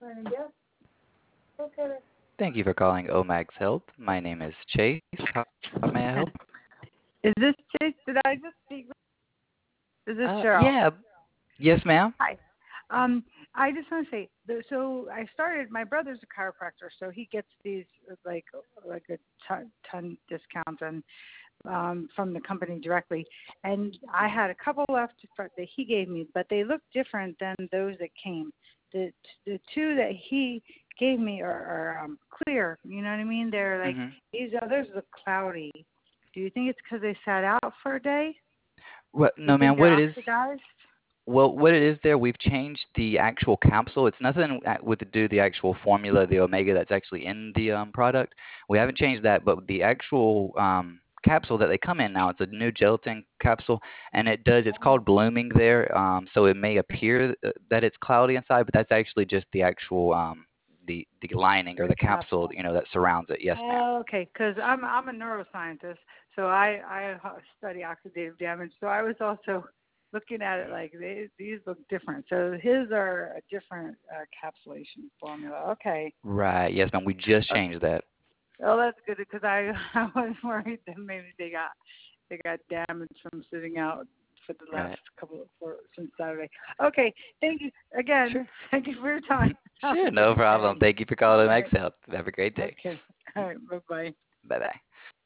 Thank you for calling Omax Health. My name is Chase. How may I help? Is this Chase? Did I just speak? Is this Cheryl? Yeah. Yes, ma'am. Hi. I just want to say, so I started. My brother's a chiropractor, so he gets these like a ton discounts and from the company directly. And I had a couple left that he gave me, but they look different than those that came. The two that he gave me are clear. You know what I mean? They're like hmm these others look cloudy. Do you think it's because they sat out for a day? Do you No, think ma'am. they're What it is? oxidized? Well, what it is there, we've changed the actual capsule. It's nothing with to do the actual formula, the omega that's actually in the product. We haven't changed that, but the actual capsule that they come in now, it's a new gelatin capsule, and it's called blooming there. So it may appear that it's cloudy inside, but that's actually just the actual the lining or The the capsule, capsule. that surrounds it. Yes, ma'am. Oh, okay, because I'm a neuroscientist, so I study oxidative damage. So I was also looking at it like these look different. So his are a different capsulation formula. Okay. Right. Yes, ma'am. We just Okay. changed that. Well, that's good because I was worried that maybe they got damaged from sitting out for the last Right. since Saturday. Okay. Thank you again. Sure. Thank you for your time. Have a Sure. No great problem. day. Thank you for All calling Max right. Health. Have a great day. Okay. All right. Bye bye. Bye bye.